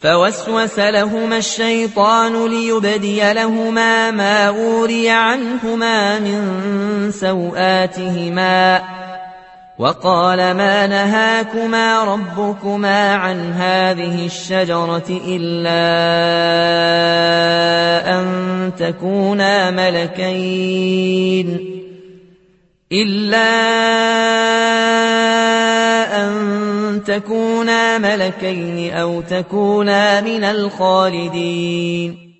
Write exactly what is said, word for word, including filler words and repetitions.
فوسوس لهما الشيطان ليبدي لهما ما وري عنهما من سوآتهما وقال ما نهاكما ربكما عن هذه الشجرة إلا أن تكونا ملكين إلا أن تكونا ملكين أو تكونا من الخالدين